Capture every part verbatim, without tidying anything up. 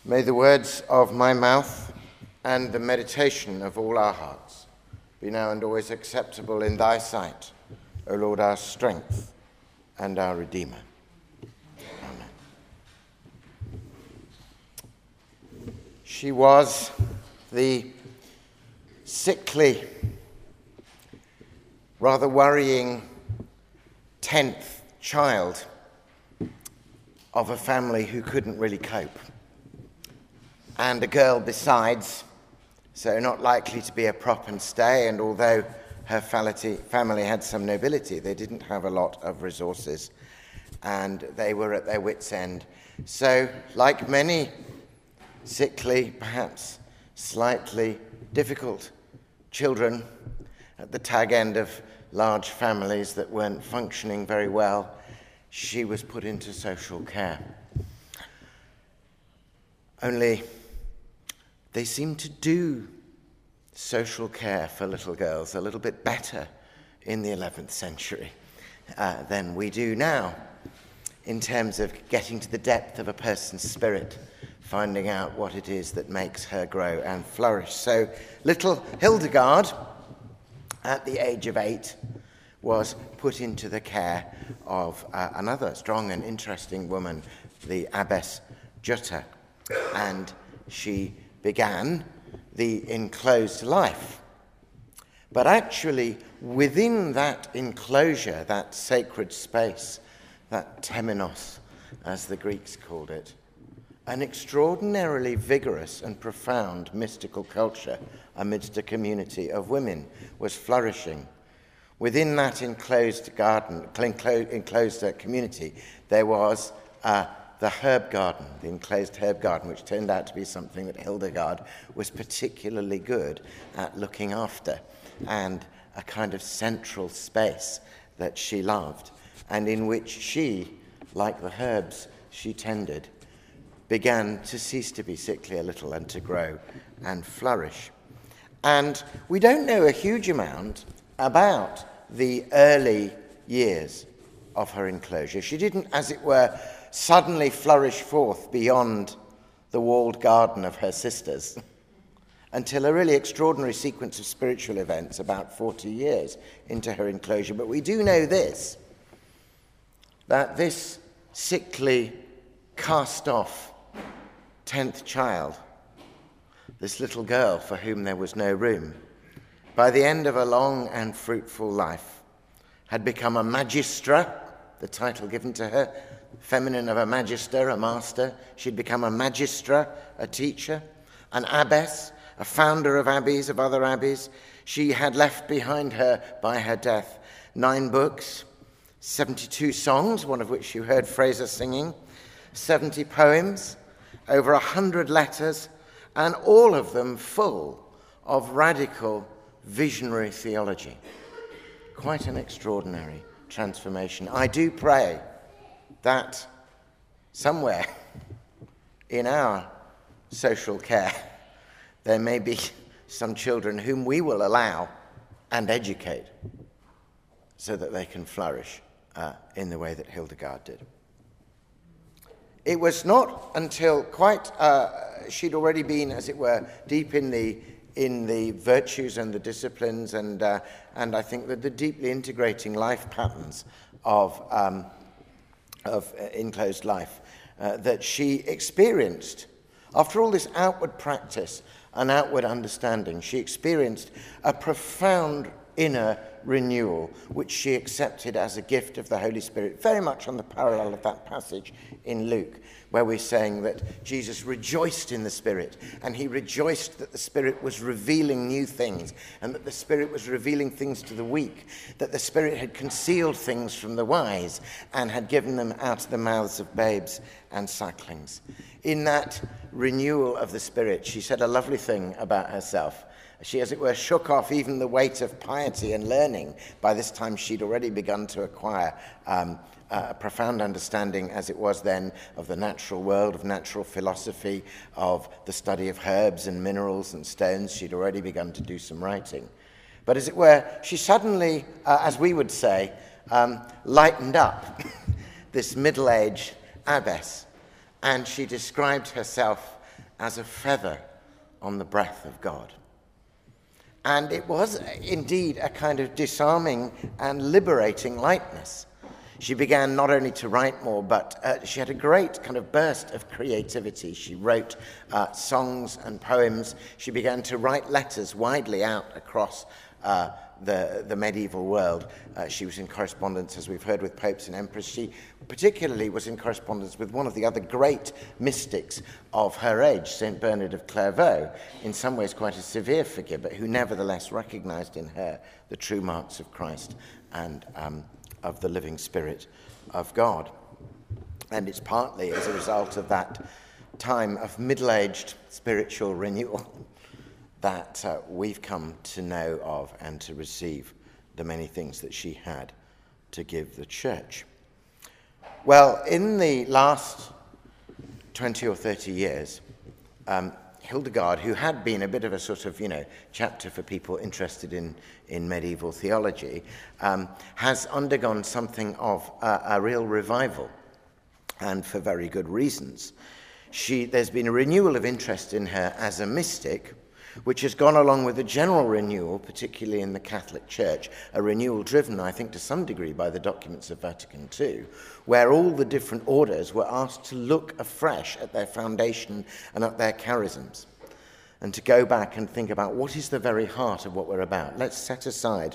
May the words of my mouth and the meditation of all our hearts be now and always acceptable in thy sight, O Lord, our strength and our Redeemer. Amen. She was the sickly, rather worrying tenth child of a family who couldn't really cope. And a girl besides, so not likely to be a prop and stay, and although her family had some nobility, they didn't have a lot of resources, and they were at their wits' end. So, like many sickly, perhaps slightly difficult children at the tag end of large families that weren't functioning very well, she was put into social care. Only they seem to do social care for little girls a little bit better in the eleventh century uh, than we do now, in terms of getting to the depth of a person's spirit, finding out what it is that makes her grow and flourish. So little Hildegard, at the age of eight, was put into the care of uh, another strong and interesting woman, the Abbess Jutta, and she began the enclosed life. But actually, within that enclosure, that sacred space, that temenos, as the Greeks called it, an extraordinarily vigorous and profound mystical culture amidst a community of women was flourishing. Within that enclosed garden, enclosed, enclosed uh, community, there was uh, the herb garden, the enclosed herb garden, which turned out to be something that Hildegard was particularly good at looking after, and a kind of central space that she loved, and in which she, like the herbs she tended, began to cease to be sickly a little and to grow and flourish. And we don't know a huge amount about the early years of her enclosure. She didn't, as it were, suddenly flourish forth beyond the walled garden of her sisters until a really extraordinary sequence of spiritual events about forty years into her enclosure. But we do know this, that this sickly, cast-off tenth child, this little girl for whom there was no room, by the end of a long and fruitful life, had become a magistra, the title given to her, feminine of a magister, a master. She'd become a magistra, a teacher, an abbess, a founder of abbeys, of other abbeys. She had left behind her by her death nine books, seventy-two songs, one of which you heard Fraser singing, seventy poems, over a hundred letters, and all of them full of radical, visionary theology. Quite an extraordinary transformation. I do pray that somewhere in our social care there may be some children whom we will allow and educate so that they can flourish uh, in the way that Hildegard did. It was not until quite, uh, she'd already been, as it were, deep in the in the virtues and the disciplines and uh, and I think that the deeply integrating life patterns of um, of uh, enclosed life uh, that she experienced, after all this outward practice and outward understanding, she experienced a profound inner renewal, which she accepted as a gift of the Holy Spirit, very much on the parallel of that passage in Luke, where we're saying that Jesus rejoiced in the Spirit, and he rejoiced that the Spirit was revealing new things, and that the Spirit was revealing things to the weak, that the Spirit had concealed things from the wise, and had given them out of the mouths of babes and sucklings. In that renewal of the Spirit, she said a lovely thing about herself. She, as it were, shook off even the weight of piety and learning. By this time, she'd already begun to acquire um, a profound understanding, as it was then, of the natural world, of natural philosophy, of the study of herbs and minerals and stones. She'd already begun to do some writing. But, as it were, she suddenly, uh, as we would say, um, lightened up, this middle-aged abbess. And she described herself as a feather on the breath of God. And it was indeed a kind of disarming and liberating lightness. She began not only to write more, but uh, she had a great kind of burst of creativity. She wrote uh, songs and poems. She began to write letters widely out across uh, the, the medieval world. Uh, she was in correspondence, as we've heard, with popes and emperors. She particularly was in correspondence with one of the other great mystics of her age, Saint Bernard of Clairvaux, in some ways quite a severe figure, but who nevertheless recognized in her the true marks of Christ and um, of the living Spirit of God. And it's partly as a result of that time of middle-aged spiritual renewal that uh, we've come to know of and to receive the many things that she had to give the church. Well, in the last twenty or thirty years, um, Hildegard, who had been a bit of a sort of, you know, chapter for people interested in, in medieval theology, um, has undergone something of a, a real revival, and for very good reasons. She, there's been a renewal of interest in her as a mystic, which has gone along with a general renewal, particularly in the Catholic Church, a renewal driven, I think, to some degree by the documents of Vatican Two, where all the different orders were asked to look afresh at their foundation and at their charisms, and to go back and think about what is the very heart of what we're about. Let's set aside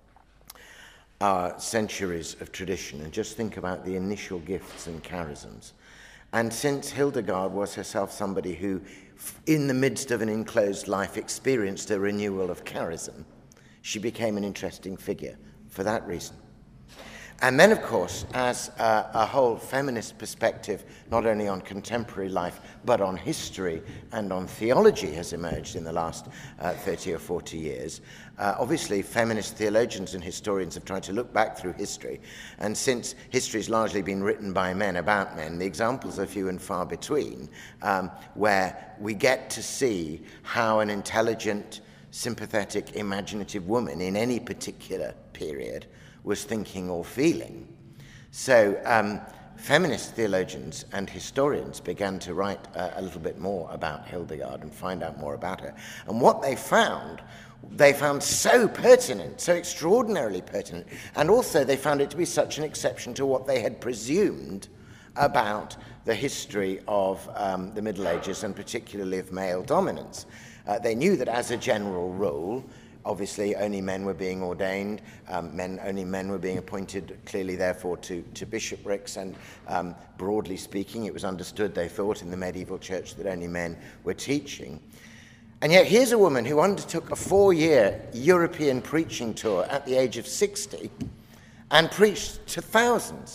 our centuries of tradition and just think about the initial gifts and charisms. And since Hildegard was herself somebody who, in the midst of an enclosed life, experienced a renewal of charism, she became an interesting figure for that reason. And then, of course, as a, a whole feminist perspective, not only on contemporary life, but on history and on theology has emerged in the last uh, thirty or forty years. Uh, obviously, feminist theologians and historians have tried to look back through history, and since history's largely been written by men about men, the examples are few and far between, um, where we get to see how an intelligent, sympathetic, imaginative woman in any particular period was thinking or feeling. So um, feminist theologians and historians began to write uh, a little bit more about Hildegard and find out more about her. And what they found, they found so pertinent, so extraordinarily pertinent, and also they found it to be such an exception to what they had presumed about the history of um, the Middle Ages, and particularly of male dominance. Uh, they knew that as a general rule, obviously, only men were being ordained. Um, men, only men were being appointed, clearly, therefore, to, to bishoprics. And um, broadly speaking, it was understood, they thought, in the medieval church that only men were teaching. And yet, here's a woman who undertook a four-year European preaching tour at the age of sixty and preached to thousands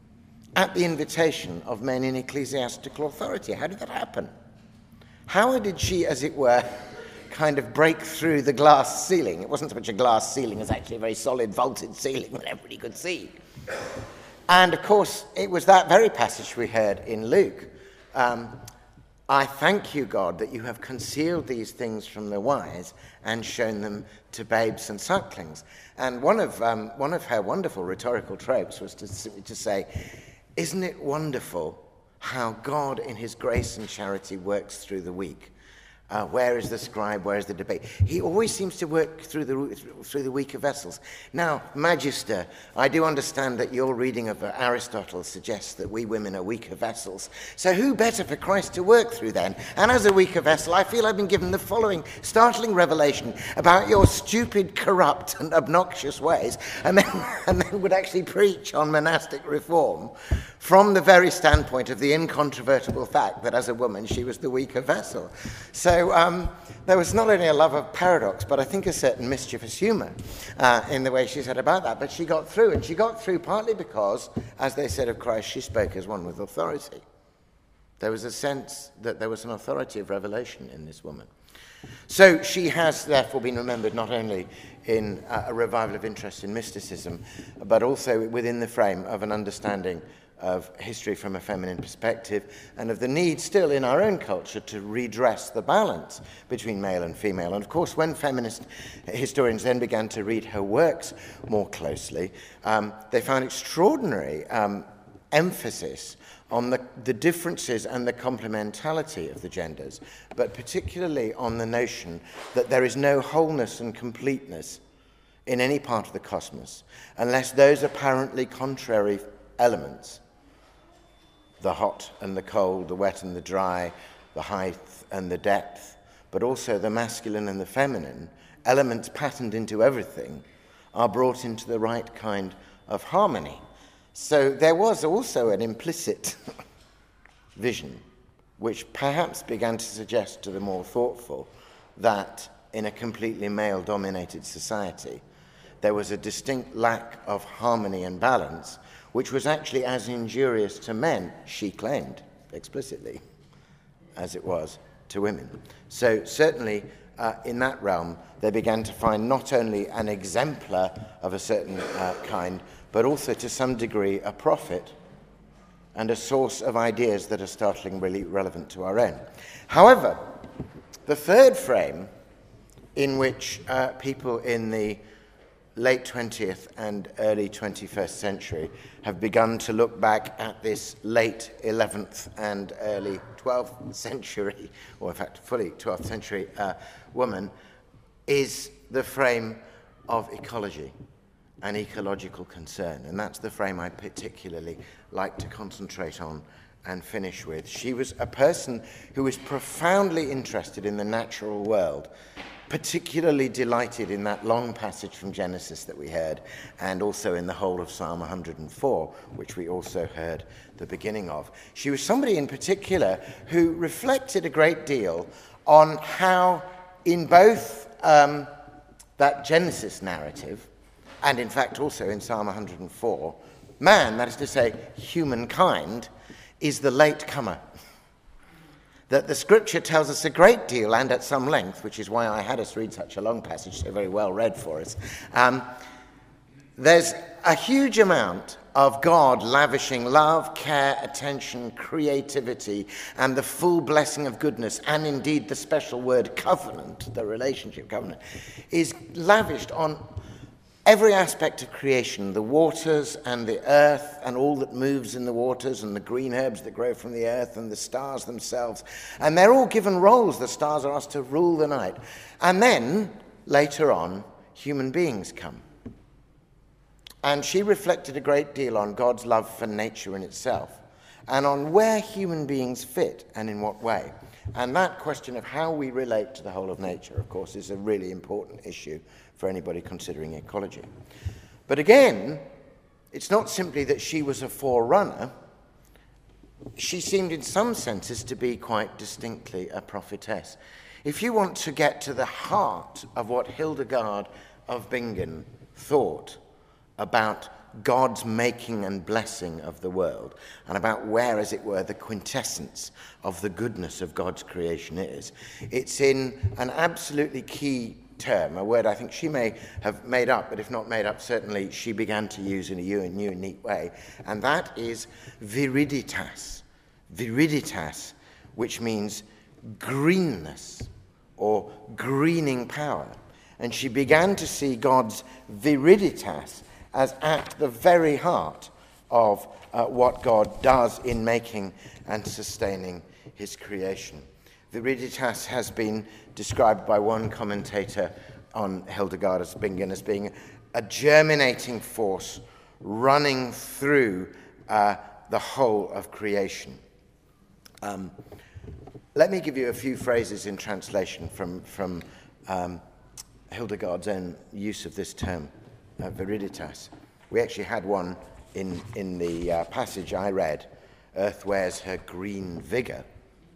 at the invitation of men in ecclesiastical authority. How did that happen? How did she, as it were, kind of break through the glass ceiling? It wasn't so much a glass ceiling as actually a very solid vaulted ceiling that everybody could see. And of course, it was that very passage we heard in Luke. Um, I thank you, God, that you have concealed these things from the wise and shown them to babes and sucklings. And one of um, one of her wonderful rhetorical tropes was to, to say, isn't it wonderful how God in his grace and charity works through the weak? Uh, where is the scribe? Where is the debate? He always seems to work through the through the weaker vessels. Now, Magister, I do understand that your reading of uh, Aristotle suggests that we women are weaker vessels. So who better for Christ to work through then? And as a weaker vessel, I feel I've been given the following startling revelation about your stupid, corrupt, and obnoxious ways, and then, and then would actually preach on monastic reform from the very standpoint of the incontrovertible fact that as a woman she was the weaker vessel. So um, there was not only a love of paradox, but I think a certain mischievous humour uh, in the way she said about that. But she got through, and she got through partly because, as they said of Christ, she spoke as one with authority. There was a sense that there was an authority of revelation in this woman. So she has therefore been remembered not only in uh, a revival of interest in mysticism, but also within the frame of an understanding of history from a feminine perspective, and of the need still in our own culture to redress the balance between male and female. And of course, when feminist historians then began to read her works more closely, um, they found extraordinary um, emphasis on the, the differences and the complementarity of the genders, but particularly on the notion that there is no wholeness and completeness in any part of the cosmos unless those apparently contrary elements, the hot and the cold, the wet and the dry, the height and the depth, but also the masculine and the feminine, elements patterned into everything, are brought into the right kind of harmony. So there was also an implicit vision, which perhaps began to suggest to the more thoughtful that in a completely male-dominated society, there was a distinct lack of harmony and balance, which was actually as injurious to men, she claimed explicitly, as it was to women. So certainly uh, in that realm, they began to find not only an exemplar of a certain uh, kind, but also to some degree a prophet and a source of ideas that are startlingly relevant to our own. However, the third frame in which uh, people in the late twentieth and early twenty-first century have begun to look back at this late eleventh and early twelfth century, or in fact fully twelfth century uh, woman, is the frame of ecology and ecological concern. And that's the frame I particularly like to concentrate on and finish with. She was a person who was profoundly interested in the natural world, particularly delighted in that long passage from Genesis that we heard, and also in the whole of Psalm one hundred and four, which we also heard the beginning of. She was somebody in particular who reflected a great deal on how in both um, that Genesis narrative, and in fact also in Psalm one hundred and four, man, that is to say humankind, is the late comer. That the scripture tells us a great deal and at some length, which is why I had us read such a long passage, so very well read for us. Um, there's a huge amount of God lavishing love, care, attention, creativity, and the full blessing of goodness, and indeed the special word covenant, the relationship covenant, is lavished on every aspect of creation, the waters and the earth and all that moves in the waters and the green herbs that grow from the earth and the stars themselves. And they're all given roles. The stars are asked to rule the night. And then, later on, human beings come. And she reflected a great deal on God's love for nature in itself and on where human beings fit and in what way. And that question of how we relate to the whole of nature, of course, is a really important issue for anybody considering ecology. But again, it's not simply that she was a forerunner. She seemed in some senses to be quite distinctly a prophetess. If you want to get to the heart of what Hildegard of Bingen thought about God's making and blessing of the world, and about where, as it were, the quintessence of the goodness of God's creation is, it's in an absolutely key term, a word I think she may have made up, but if not made up, certainly she began to use in a new and unique way, and that is viriditas. Viriditas, which means greenness or greening power. And she began to see God's viriditas as at the very heart of uh, what God does in making and sustaining his creation. Viriditas has been described by one commentator on Hildegard of Bingen as being a germinating force running through uh, the whole of creation. Um, let me give you a few phrases in translation from, from um, Hildegard's own use of this term, uh, viriditas. We actually had one in, in the uh, passage I read, Earth wears her green vigor.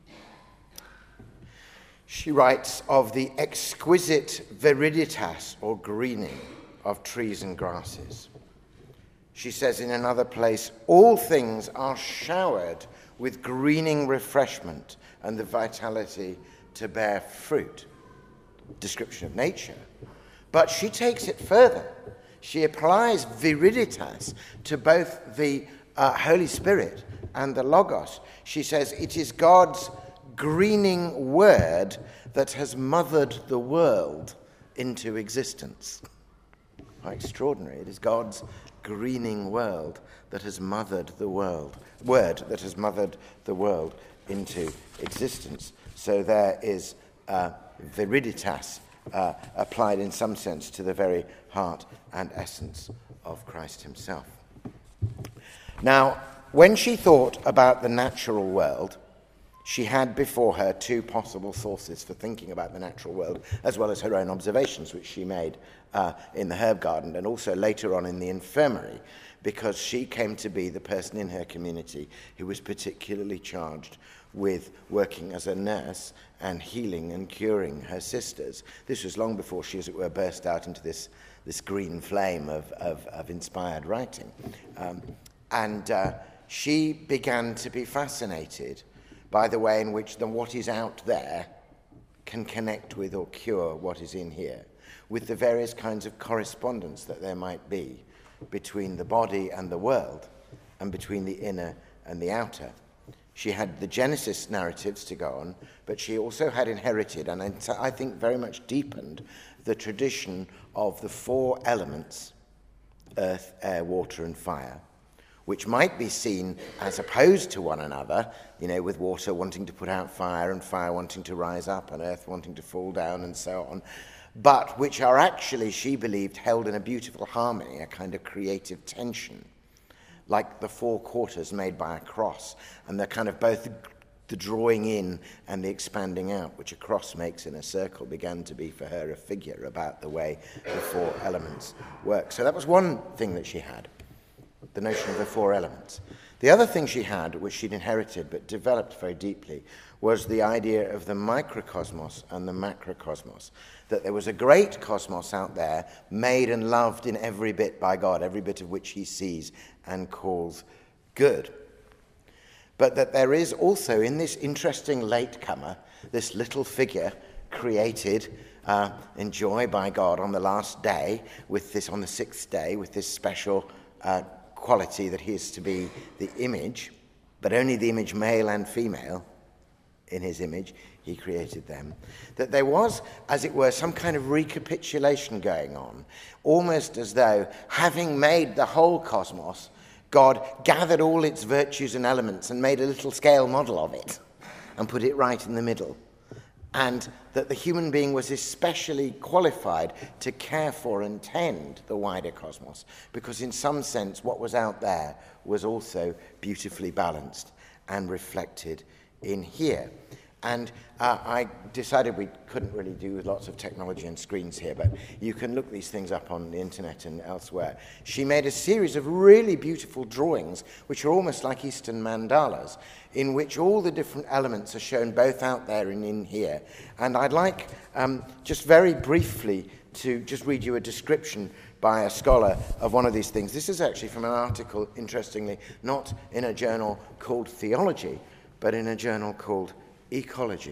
She writes of the exquisite viriditas, or greening, of trees and grasses. She says in another place, all things are showered with greening refreshment and the vitality to bear fruit. Description of nature. But she takes it further. She applies viriditas to both the uh, Holy Spirit and the Logos. She says it is God's greening word that has mothered the world into existence. How extraordinary. It is God's greening world that has mothered the world, word that has mothered the world into existence. So there is uh, viriditas uh, applied in some sense to the very heart and essence of Christ himself. Now, when she thought about the natural world, she had before her two possible sources for thinking about the natural world, as well as her own observations, which she made uh, in the herb garden and also later on in the infirmary, because she came to be the person in her community who was particularly charged with working as a nurse and healing and curing her sisters. This was long before she, as it were, burst out into this, this green flame of, of, of inspired writing. Um, and uh, she began to be fascinated by the way in which the what is out there can connect with or cure what is in here, with the various kinds of correspondence that there might be between the body and the world, and between the inner and the outer. She had the Genesis narratives to go on, but she also had inherited, and I think very much deepened, the tradition of the four elements, earth, air, water, and fire, which might be seen as opposed to one another, you know, with water wanting to put out fire and fire wanting to rise up and earth wanting to fall down and so on, but which are actually, she believed, held in a beautiful harmony, a kind of creative tension, like the four quarters made by a cross, and they're kind of both the drawing in and the expanding out, which a cross makes in a circle, began to be for her a figure about the way the four elements work. So that was one thing that she had, the notion of the four elements. The other thing she had, which she'd inherited but developed very deeply, was the idea of the microcosmos and the macrocosmos, that there was a great cosmos out there, made and loved in every bit by God, every bit of which he sees and calls good. But that there is also, in this interesting latecomer, this little figure created uh, in joy by God on the last day, with this on the sixth day, with this special uh, quality that he is to be the image, but only the image male and female. In his image, he created them. That there was, as it were, some kind of recapitulation going on, almost as though, having made the whole cosmos, God gathered all its virtues and elements and made a little scale model of it and put it right in the middle. And that the human being was especially qualified to care for and tend the wider cosmos, because in some sense what was out there was also beautifully balanced and reflected in here. And uh, I decided we couldn't really do lots of technology and screens here, but you can look these things up on the internet and elsewhere. She made a series of really beautiful drawings, which are almost like Eastern mandalas, in which all the different elements are shown both out there and in here. And I'd like um, just very briefly to just read you a description by a scholar of one of these things. This is actually from an article, interestingly, not in a journal called Theology, but in a journal called Ecology.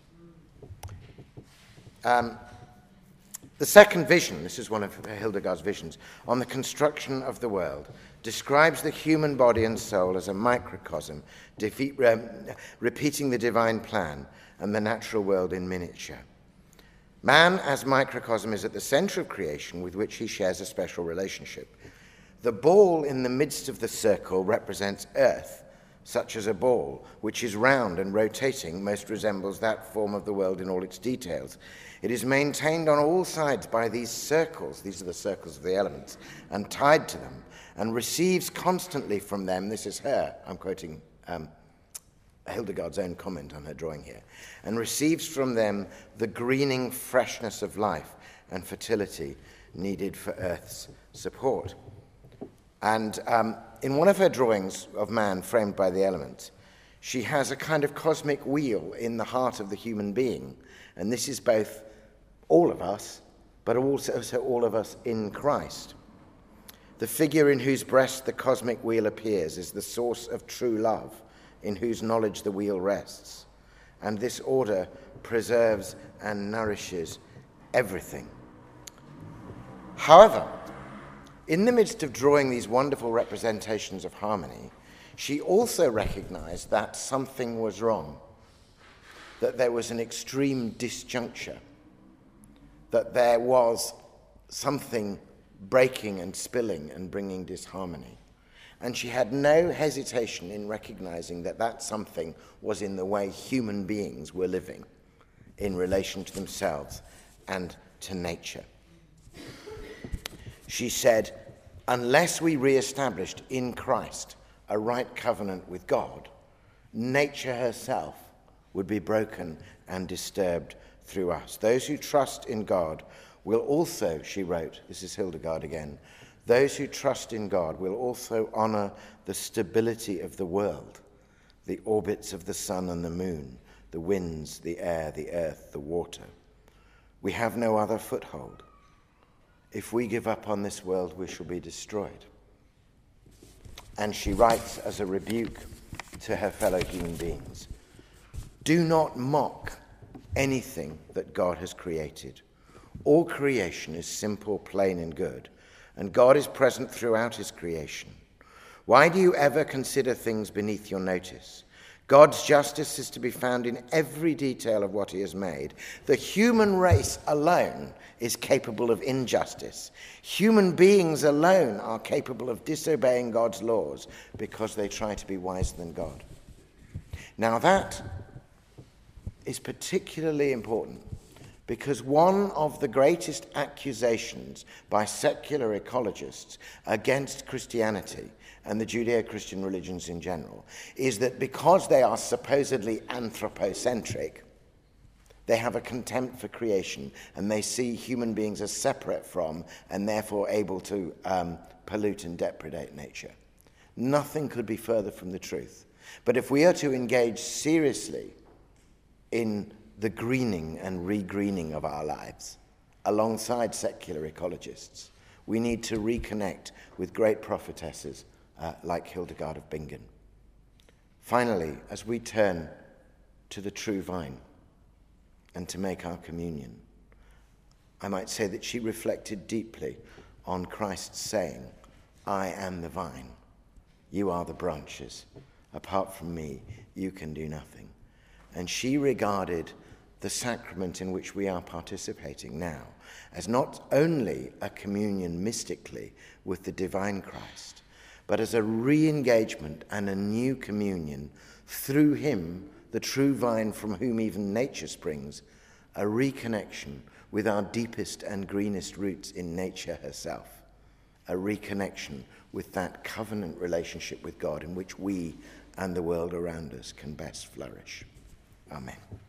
Um, the second vision, this is one of Hildegard's visions, on the construction of the world, describes the human body and soul as a microcosm, defeat, um, repeating the divine plan and the natural world in miniature. Man as microcosm is at the center of creation, with which he shares a special relationship. The ball in the midst of the circle represents earth, such as a ball, which is round and rotating, most resembles that form of the world in all its details. It is maintained on all sides by these circles, these are the circles of the elements, and tied to them, and receives constantly from them, this is her, I'm quoting um, Hildegard's own comment on her drawing here, and receives from them the greening freshness of life and fertility needed for Earth's support. And um, in one of her drawings of man framed by the elements, she has a kind of cosmic wheel in the heart of the human being. And this is both all of us, but also so all of us in Christ. The figure in whose breast the cosmic wheel appears is the source of true love, in whose knowledge the wheel rests. And this order preserves and nourishes everything. However, in the midst of drawing these wonderful representations of harmony, she also recognized that something was wrong, that there was an extreme disjuncture, that there was something breaking and spilling and bringing disharmony. And she had no hesitation in recognizing that that something was in the way human beings were living in relation to themselves and to nature. She said, unless we re-established in Christ a right covenant with God, nature herself would be broken and disturbed through us. Those who trust in God will also, she wrote, this is Hildegard again, those who trust in God will also honor the stability of the world, the orbits of the sun and the moon, the winds, the air, the earth, the water. We have no other foothold. If we give up on this world, we shall be destroyed. And she writes as a rebuke to her fellow human beings, do not mock anything that God has created. All creation is simple, plain, and good, and God is present throughout his creation. Why do you ever consider things beneath your notice? God's justice is to be found in every detail of what he has made. The human race alone is capable of injustice. Human beings alone are capable of disobeying God's laws because they try to be wiser than God. Now that is particularly important because one of the greatest accusations by secular ecologists against Christianity and the Judeo-Christian religions in general is that because they are supposedly anthropocentric, they have a contempt for creation and they see human beings as separate from and therefore able to um, pollute and depredate nature. Nothing could be further from the truth. But if we are to engage seriously in the greening and re-greening of our lives, alongside secular ecologists, we need to reconnect with great prophetesses uh, like Hildegard of Bingen. Finally, as we turn to the true vine and to make our communion, I might say that she reflected deeply on Christ's saying, I am the vine, you are the branches. Apart from me, you can do nothing. And she regarded the sacrament in which we are participating now as not only a communion mystically with the divine Christ, but as a re-engagement and a new communion through him, the true vine from whom even nature springs, a reconnection with our deepest and greenest roots in nature herself, a reconnection with that covenant relationship with God in which we and the world around us can best flourish. Amen.